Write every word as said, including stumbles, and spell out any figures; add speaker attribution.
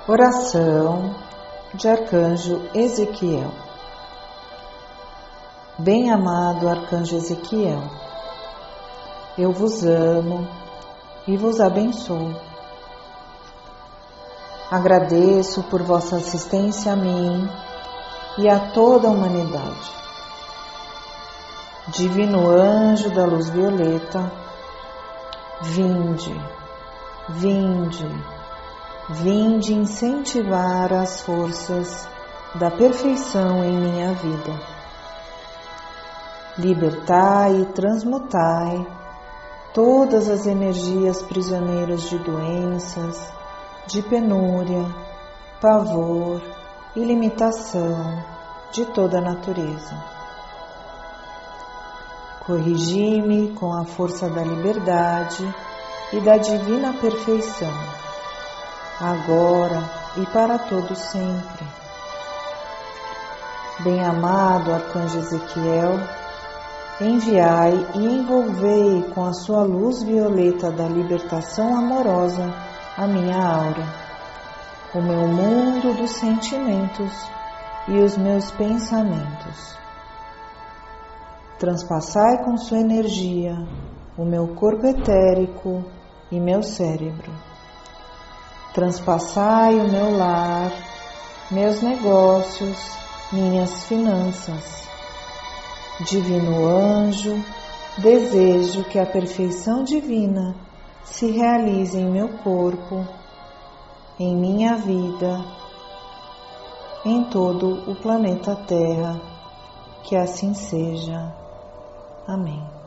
Speaker 1: Oração de Arcanjo Ezequiel. Bem-amado Arcanjo Ezequiel, eu vos amo e vos abençoo. Agradeço por vossa assistência a mim e a toda a humanidade. Divino anjo da luz violeta, vinde, vinde, vinde incentivar as forças da perfeição em minha vida. Libertai e transmutai todas as energias prisioneiras de doenças, de penúria, pavor e limitação de toda a natureza. Corrigi-me com a força da liberdade e da divina perfeição, agora e para todo sempre. Bem-amado Arcanjo Ezequiel, enviai e envolvei com a sua luz violeta da libertação amorosa a minha aura, o meu mundo dos sentimentos e os meus pensamentos. Transpassai com sua energia o meu corpo etérico e meu cérebro. Transpassai o meu lar, meus negócios, minhas finanças. Divino anjo, desejo que a perfeição divina se realize em meu corpo, em minha vida, em todo o planeta Terra. Que assim seja. Amém.